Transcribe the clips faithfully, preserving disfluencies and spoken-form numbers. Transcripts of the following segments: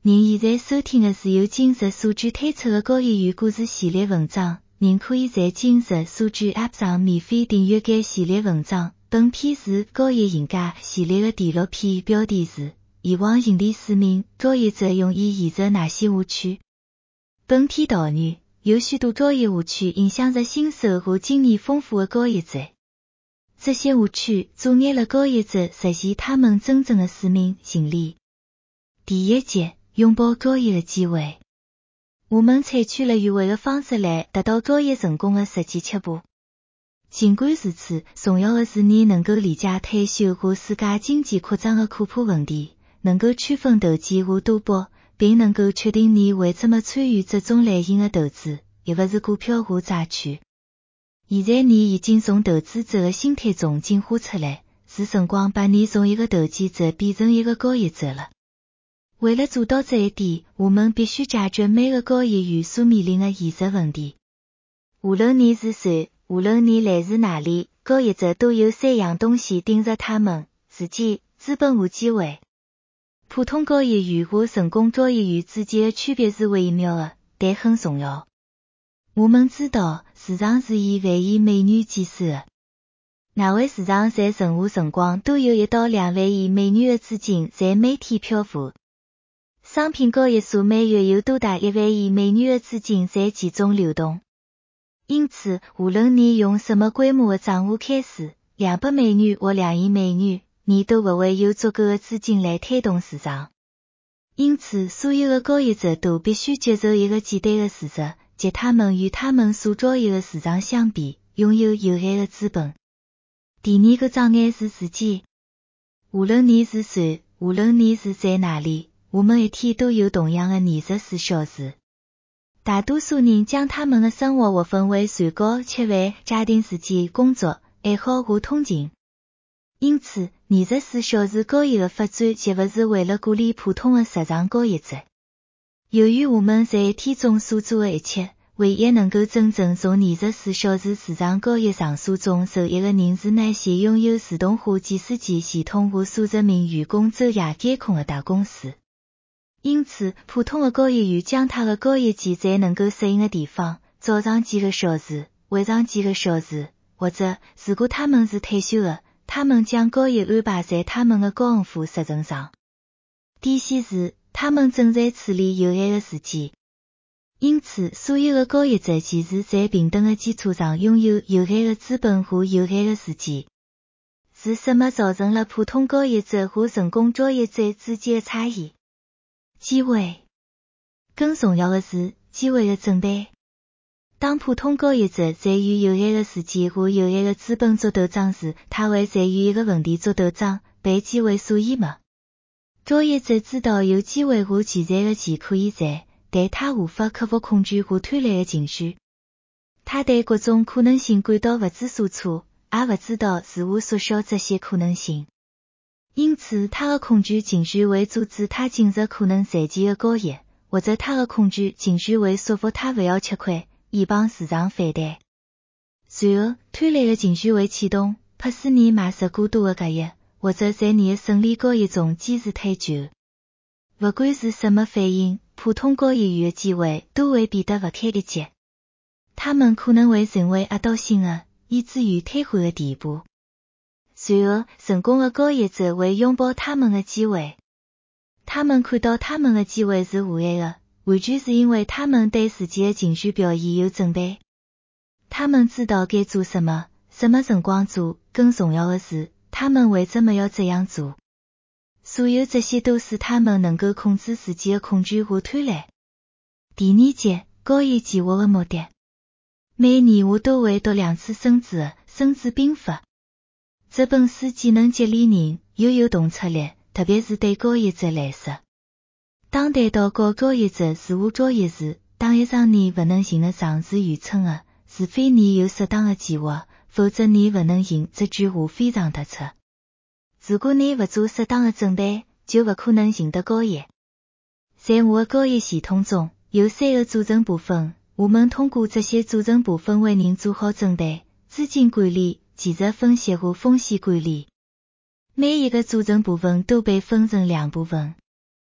您现在收听的是由今日所知推出的高一语故事系列文章，您可以在今日所知 App 上免费订阅该系列文章。本篇是高一人家系列的第六篇，标题是以往引力使命，高一者容易陷入哪些误区？本篇导语，有许多高一误区影响着新手和经验丰富的高一者。这些误区阻碍了高一者实现他们真正的使命引力。第一节，拥抱高一的机会。我们采取了迂回的方式来达到高一成功的实际七步。尽管如此，重要的是你能够理解退休和世界经济扩张的可怕问题，能够区分投机和赌博，并能够确定你为什么参与这种类型的投资，而不是股票和债券。现在你已经从投资者的心态中进化出来，是辰光把你从一个投机者变成一个交易者了。为了做到这一点，我们必须解决每个交易员所面临的现实问题。无论你是谁，无论你来自哪里，交易者都有三样东西盯着他们：时间、资本和机会。普通交易员和成功交易员之间的区别是微妙的，但很重要。我们知道，市场是以万亿美元计算的。哪位市场在任何辰光都有一到两万亿美元的资金在每天漂浮。商品交易所每月有多达一万亿美元的资金在其中流动。因此，无论你用什么规模的账户开始，两百美元或两亿美元，你都不会有足够的资金来推动市场。因此，所有的交易者都必须接受一个简单的事实，即他们与他们所交易的市场相比，拥有有限的资本。第二个障碍是时间。无论你是谁，无论你是在哪里，我们一天都有同样的二十四小时。大多数人将他们的生活划分为睡觉、吃饭、家庭时间、工作、爱好和通勤。因此，二十四小时交易的发展绝不是为了鼓励普通的实场交易者。由于我们在一天中所做的一切，唯一能够真正从二十四小时市场交易场所中受益的人是那些拥有自动化计算机系统和数十名员工昼夜监控的大公司。因此，普通的交易员将他的交易机在能够适应的地方，早上几个小时，晚上几个小时，或者，如果他们是退休的，他们将交易安排在他们的高尔夫时程上。底线是，他们正在处理有限的时间。因此，所有的交易者其实在平等的基础上拥有有限的资本和有限的时间。是什么造成了普通交易者和成功交易者之间的差异？机会。更重要的是，机会的准备。当普通交易者在与有限的时间和有限的资本做斗争时，他会在与一个问题做斗争，被机会所淹没。交易者知道有机会和潜在的钱可以赚，但他无法克服恐惧和贪婪的情绪。他对各种可能性感到不知所措，也不知道如何缩小这些可能性。因此，他的恐惧情绪会阻止他进入可能赚钱的交易，或者他的恐惧情绪会说服他不要吃亏，以防市场反弹。随后，贪婪的情绪会启动，迫使你买入过多的交易，或者在你的胜利交易中坚持太久。不管是什么反应，普通交易员的机会都会变得不堪一击。他们可能会成为压倒性的，以至于瘫痪的地步。随后，成功的交易者会拥抱他们的机会。他们看到他们的机会是无限的，完全是因为他们对自己的情绪表现有准备。他们知道该做什么，什么辰光做，更重要的是，他们为什么要这样做。所有这些都是他们能够控制自己的恐惧和贪婪。第二节，交易计划的目的。每年我都会读两次孙子的《孙子兵法》。这本书既能激励人，又有洞察力，特别是对交易者来说。当谈到教交易者如何交易时，打一仗你不能赢的仗是愚蠢的，除非你有适当的计划，否则你不能赢。这句话非常突出。如果你不做适当的准备，就不可能赢得交易。在我的交易系统中，有三个组成部分，我们通过这些组成部分为您做好准备：资金管理、技术分析和风险管理。每一个组成部分都被分成两部分。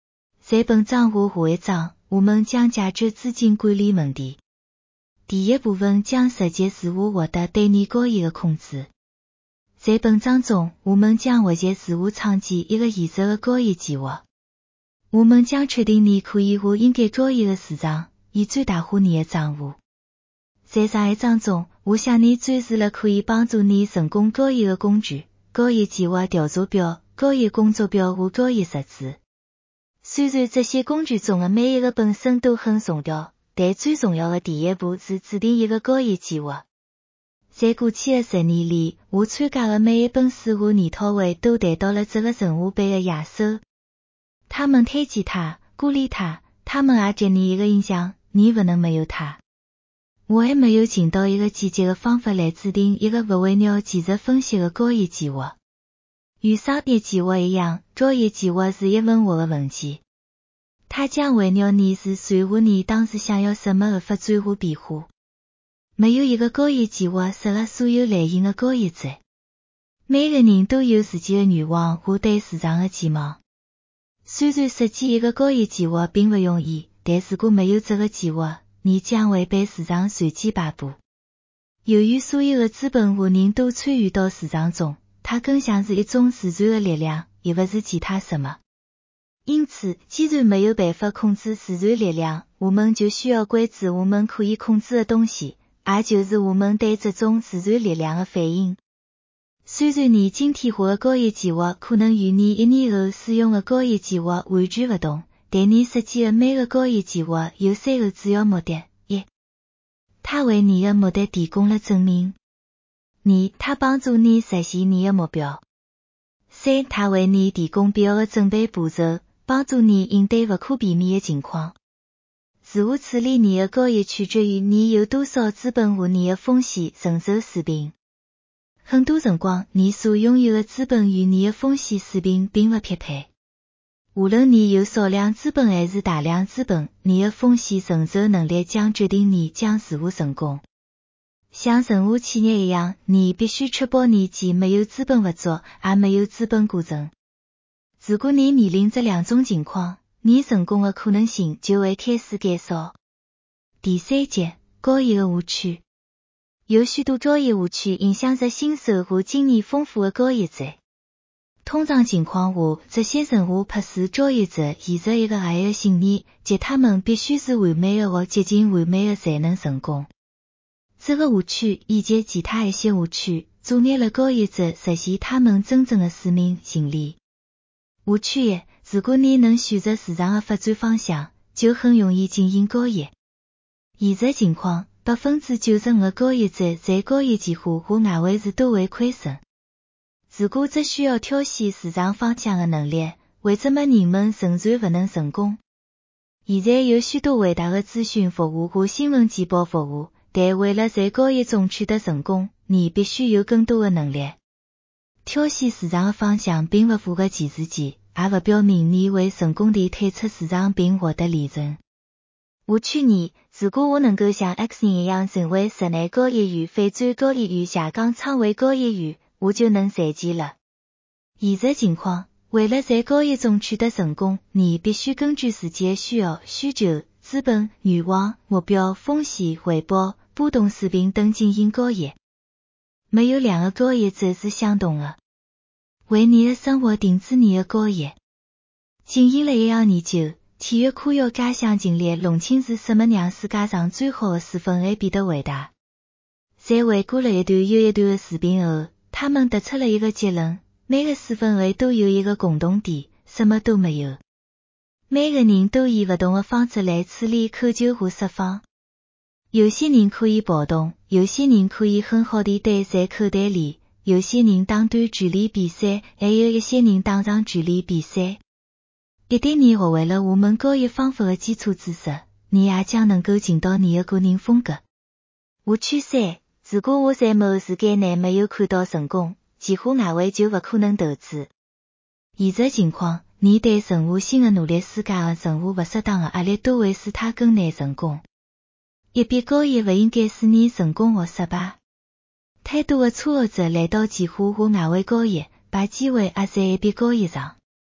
在本章和下一章，我们将解决资金管理问题。第一部分将涉及如何获得对你交易的控制。在本章中，我们将学习如何创建一个现实的交易计划。我们将确定你可以和应该交易的市场，以最大化你的账户。在上一章中，我向你展示了可以帮助你成功交易的工具：交易计划调查表、交易工作表和交易日志。虽然这些工具中的每一个本身都很重要，但最重要的第一步是制定一个交易计划。在过去的十年里，我参加的每一本书和研讨会都谈到了这个任务背的亚瑟。他们推荐他，鼓励他，他们也给你一个印象，你不能没有他。我还没有寻到一个简洁的方法来制定一个不围绕技术分析的交易计划。与商业计划一样，交易计划是一文化的问题。它将围绕你是谁和你当时想要什么而发展和变化。没有一个交易计划适合所有类型的交易者。每个人都有自己的愿望和对市场的期望。虽然设计一个交易计划并不容易，但如果没有这个计划，你将会被市场随机摆布。由于所有的资本和人都参与到市场中，它更像是一种自然的力量，而不是其他什么。因此，既然没有办法控制自然力量，我们就需要关注我们可以控制的东西，也就是我们对这种自然力量的反应。虽然你今天化的交易计划可能与你一年后使用的交易计划完全不同，但你设计的每个交易计划有三个主要目的：一，它为你的目的提供了证明；二，它帮助你实现你的目标；三，它为你提供必要的准备步骤，帮助你应对不可避免的情况。如何处理你的交易取决于你有多少资本和你的风险承受水平。很多辰光，你所拥有的资本与你的风险水平并不匹配。无论你有少量资本还是大量资本，你的风险承受能力将决定你将如何成功。像任何企业一样，你必须确保你既没有资本不足，也没有资本过剩。如果你面临这两种情况，你成功的可能性就会开始减少。第三节，交易的误区。有许多交易误区影响着新手和经验丰富的交易者。通常情况下，这些任务迫使交易者陷入一个狭隘的信念，即他们必须是完美的或接近完美的才能成功。这个误区以及其他一些误区，阻碍了交易者实现他们真正的使命行利。误区一：如果你能选择市场的发展方向，就很容易进行交易。现实情况，百分之九十五的交易者在交易计划和外围时都会亏损。如果只需要挑选市场方向的能力，为什么人们仍然不能成功？现在有许多伟大的资讯服务和新闻简报服务，但为了在交易中取得成功，你必须有更多的能力。挑选市场的方向并不符合全世界，也不表明你会成功地退出市场并获得利润。误区二：如果我能够像 X 人一样成为实内交易员、反转交易员、下岗仓位交易员，我就能赚钱了。现实情况，为了在交易中取得成功，你必须根据自己的需要、需求、资本、愿望、目标、风险、回报、波动水平等进行交易。没有两个交易者是相同的。为你的生活定制你的交易。进行了一项研究，体育科学家想尽力弄清是什么让世界上最好的四分卫变得伟大。在回顾了一段又一段的视频后，他们得出了一个结论：每个四分卫都有一个共同点，什么都没有。每个人都以不同的方式来处理口球和释放。有些人可以跑动，有些人可以很好地待在口袋里，有些人打短距离比赛，还有一些人打长距离比赛。一旦你学会了我们交易方法的基础知识，你也将能够寻到你的个人风格。误区三：如果我在某时间内没有看到成功，计划外围就不可能投资。现实情况，你对任何新的努力施加的任何不适当的压力都会使它更难成功。一笔交易不应该使你成功或失败。太多的初学者来到计划和外围交易，把机会压在一笔交易上。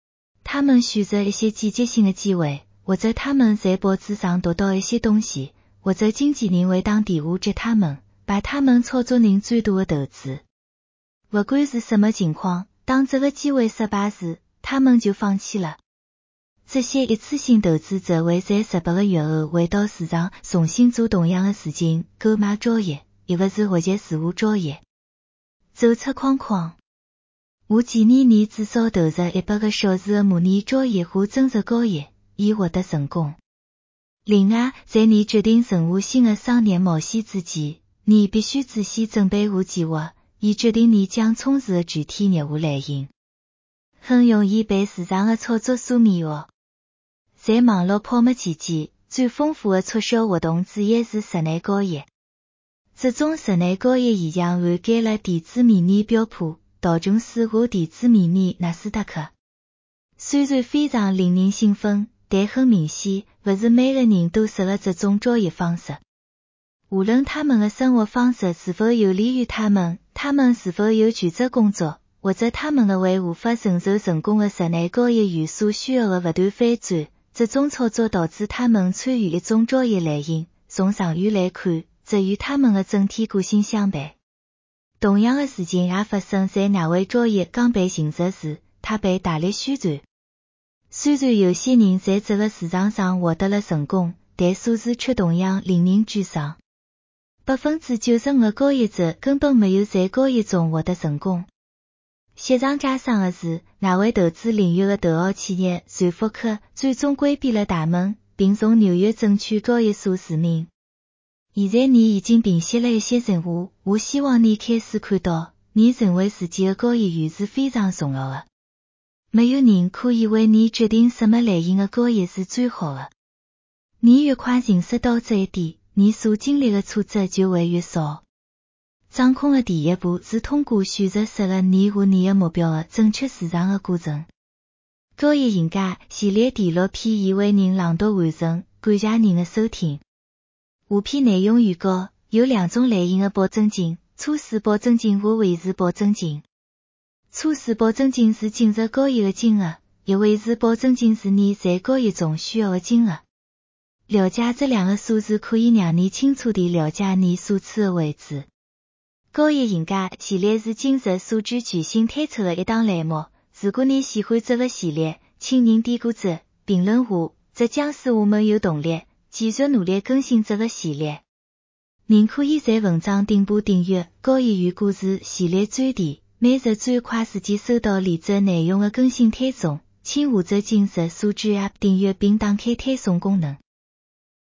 他们选择一些季节性的机会，或者他们在脖子上读到一些东西，或者经纪人会当地误着他们，把他们操作成最多的投资。不管是什么情况，当这个机会失败时，他们就放弃了。这些一次性投资者会在十八个月后回到市场重新做同样的事情，购买交易，而不是或者实物交易。走出框框。我建议你至少投入一百个小时的模拟交易或真实交易，以获得成功。另外，在你决定任何新的商业冒险之前，你必须仔细准备好计划，以决定你将从事的具体业务类型。很容易被市场的操作所迷惑。在网络泡沫期间，最丰富的促销活动之一是室内交易。这种室内交易现象涵盖了电子迷你标普、道琼斯和电子迷你纳斯达克。虽然非常令人兴奋，但很明显，不是每个人都适合这种交易方式。无论他们的生活方式是否有利于他们，他们是否有全职工作，或者他们的为无法承受成功的室内交易员所需要的不断反转，这种操作导致他们参与一种交易类型。从长远来看，这与他们的整体个性相悖。同样的事情也发生在哪位交易刚被形成时，它被大力宣传。虽然有些人在这个市场上获得了成功，但数字却同样令人沮丧。百分之九十五的交易者根本没有在交易中获得成功。雪上加霜的是，那位投资领域的头号企业瑞福克最终关闭了大门，并从纽约证券交易所除名。现在你已经平息了一些任务，我希望你开始看到，你成为自己的交易员是非常重要的。没有人可以为你决定什么类型的交易是最好的。你越快认识到这一点，你所经历的挫折就会越少。掌控的第一步是通过选择适合你和你的目标的正确市场的过程。交易赢家系列第六篇已为您朗读完成，感谢您的收听。下篇内容预告有两种类型的保证金：初始保证金和维持保证金。初始保证金是进入交易的金额，而维持保证金是你在交易中需要的金额。了解这两个数字可以让你清楚地了解你所处的位置。交易赢家系列是今日数据全新推出的一档栏目。如果你喜欢这个系列，请您点个赞、评论下，这将使我们有动力继续努力更新这个系列。您可以在文章顶部订阅交易员故事系列专题，每日最快时间收到连载内容的更新推送，请下载今日数据 App 订阅并打开推送功能。